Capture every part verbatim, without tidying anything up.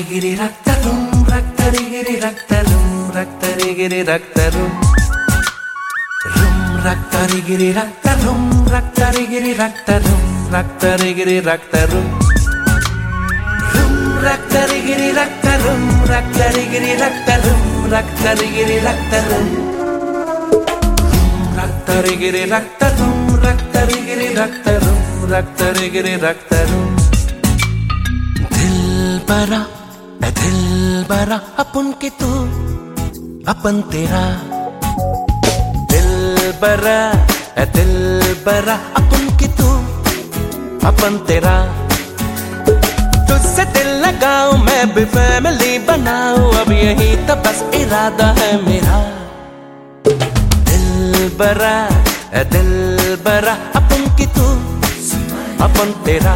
गिरी रक्तरुम रक्तरि गिरी रक्तरुम रक्तरि गिरी रक्तरुम room रक्तरि गिरी रक्तरुम रक्तरि गिरी रक्तरुम रक्तरि गिरी रक्तरुम room रक्तरि गिरी रक्तरुम रक्तरि गिरी रक्तरुम रक्तरि गिरी रक्तरुम रक्तरि गिरी रक्तरुम रक्तरि गिरी रक्तरुम रक्तरि गिरी रक्तरुम दिलबरा ए दिलबरा अपन के तू अपन तेरा दिलबरा ए दिलबरा अपन के तू अपन तेरा तुझसे दिल लगाऊं मैं भी फैमिली बनाऊं अब यही तो बस इरादा है मेरा दिलबरा ए दिलबरा अपन के तू अपन तेरा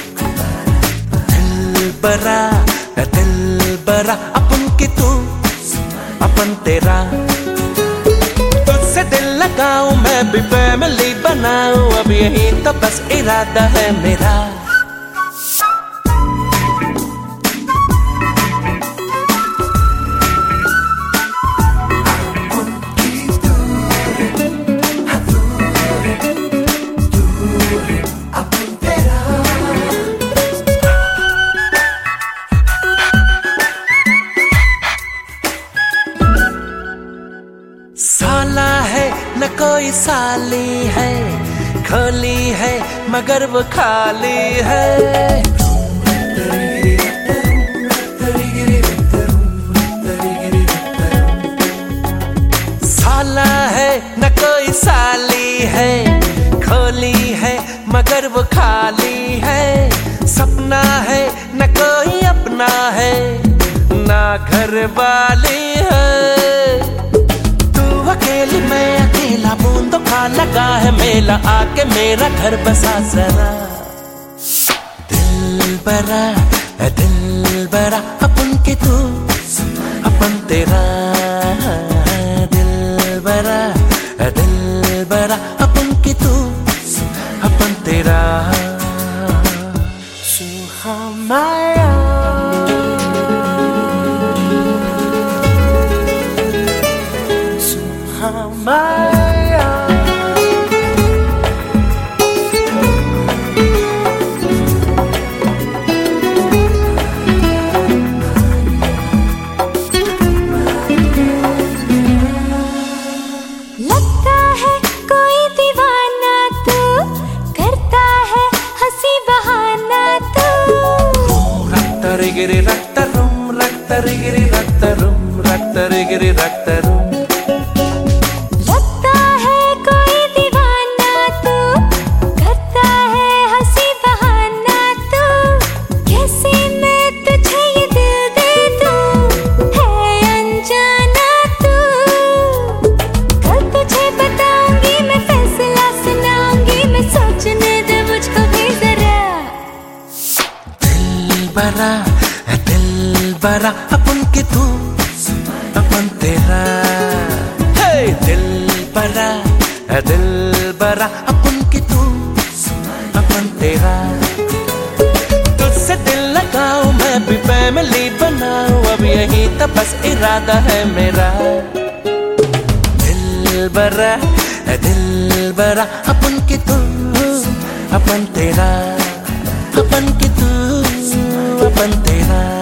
दिलबरा ए दिलबरा अपन के तू अपन तेरा तुझसे दिल लगाऊं मैं भी फैमिली बनाऊं अब यही तो बस इरादा है मेरा साला है न कोई साली है खोली है मगर वो खाली है साला है न कोई साली है खोली है मगर वो खाली है सपना है न कोई अपना है ना घर वाली है अकेली मैं अकेला बूंदों का लगा है मेला आके मेरा घर बसा जरा दिलबरा ए दिलबरा अपन के तू अपन तेरा दिलबरा ए दिलबरा अपन के तू अपन तेरा सुहामाया Maya लगता है कोई दीवाना तू करता है हंसी बहाना तू रक्तरि गिरी रक्तरुम रक्तरि गिरी रक्तरुम रक्तरि गिरी रक्तरुम दिलबरा ए दिलबरा अपन के तू अपन तेरा हे दिलबरा ए दिलबरा अपन के तू अपन तेरा तुझसे दिल लगाऊं मैं भी फैमिली बनाऊं अब यही तो बस इरादा है मेरा दिलबरा ए दिलबरा अपन के तू अपन तेरा अपन के तू अपन तेरा